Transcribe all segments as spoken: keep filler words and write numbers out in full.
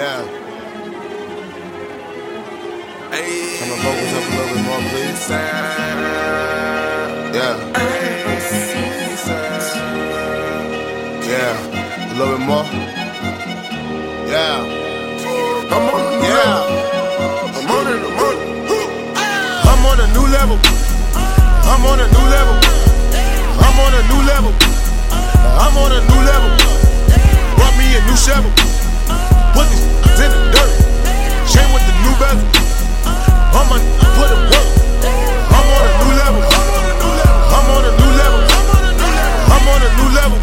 Yeah. Hey. Turn my vocals up a little bit more, please. Yeah. Yeah. A little bit more. Yeah. I'm on a new yeah. level. I'm on it, I'm on it. I'm on a new level. I'm on a new level. I'm on a new level. I'm on a new level. Brought me a new shovel. Put these in the dirt. Chain with the new bezel. I'ma put it work. I'm on a new level. I'm on a new level. I'm on a new level.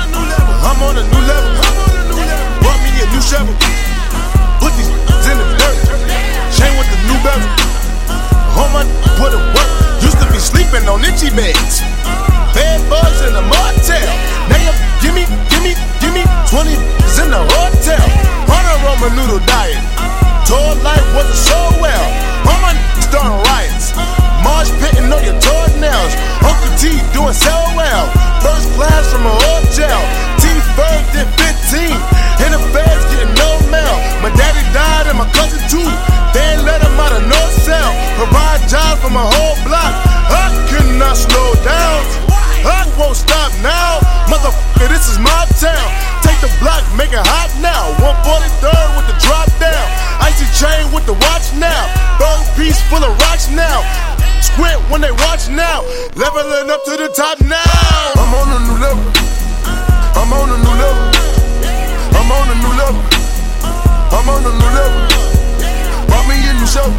I'm on a new level. Brought me a new shovel. Put these in the dirt. Chain with the new bezel. I'ma put it work. Used to be sleeping on itchy beds. Bed bugs in the motel. Now you give me, give me, give me twenty in the hotel. On a Roman noodle diet. Told life wasn't so well. All my starting riots. Marsh pitting on your toenails. Uncle T doing so well. First class from a hotel. T-Ferg did fifteen. In the feds getting no mail. My daddy died and my cousin too. They ain't let him out of no cell. Provide jobs for my whole block. I cannot slow down. I won't stop now. Motherfucker, this is my town. Take the block, make it hot now. one forty-third with the drop down. Icy chain with the watch now. Gold piece full of rocks now. Squint when they watch now. Leveling up to the top now. I'm on a new level. I'm on a new level. I'm on a new level. I'm on a new level. Brought me a new show.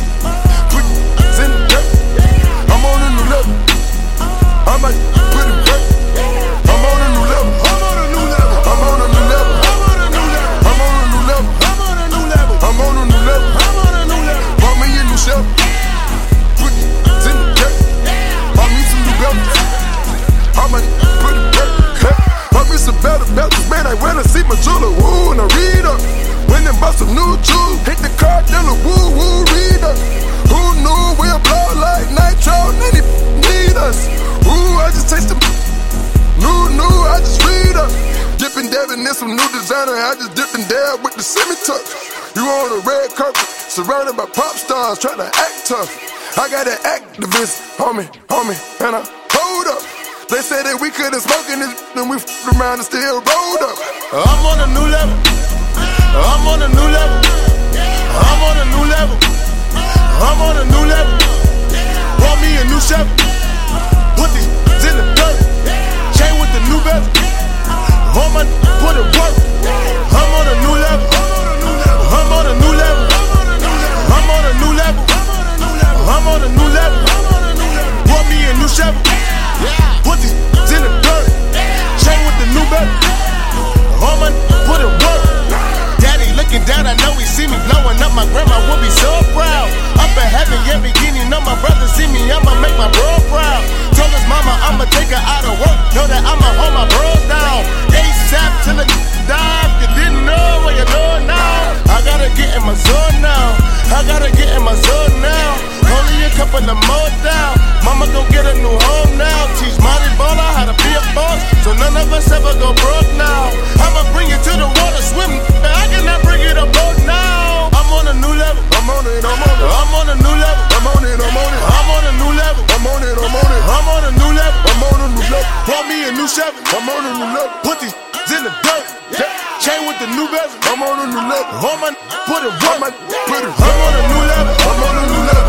Put in the dirt. I'm on a new level. I might put it back. I'm on a new level. I'm on a new level. I'm on a new level. I'm on a new level. I'm on a new level. I'm on a new level. I'm on a new level. Bought me a new shelf. Put it in the dirt. Bought me some new belts. I might put it back. Bought me some better belts. Man, I went to see my jeweler. Woo, and I read up. Went and bought some new jewels. Hit the car dealer. Woo, woo, read up. Who knew we'll blow like nitro? Many need us. Ooh, I just taste them. New, new, I just read up. Dippin' dabbing in some new designer. I just dipped and dab with the semi-tuck. You on a red carpet, surrounded by pop stars, trying to act tough. I got an activist, homie, homie, and I hold up. They said that we couldn't smoke in this, and we f***ed around and still rolled up. I'm on a new level. I'm on a new level. I'm on a new level. I'm on a new level. Brought me a new shovel. Put these in the dirt. Chain with the new bezel. I'ma put it work. I'm on a new level. I'm on a new level. I'm on a new level. I'm on a new level. Brought me a new shovel. Put these in the dirt. Chain with the new bezel. I'ma put it work. Daddy looking down, I know he see me blowing up. My grandma will be so proud. Up in heaven, yeah, beginning. Know my brother see me, I'ma make my bro proud. Told his mama I'ma take her out of work. Know that I'ma hold my bros down. ASAP till the die. If you didn't know, well you know now. I gotta get in my zone now. I gotta get in my zone now. Only a couple of more down. Mama gon' get a new home now. Teach Marty Baller how to be a boss, so none of us ever go broke now. I'ma bring you to the water swimming. I cannot bring you to boat now. I'm on a new level. I'm on it, I'm on it. I'm on a new level. I'm on it, I'm on it. I'm on a new level. I'm on it, I'm on it. I'm on a new level. I'm on a new level. Brought me a new shovel. I'm on a new level. Put these in the dirt. Chain with the new bezel. I'm on a new level. I'ma put it work. I'm on a new level. I'm on a new level.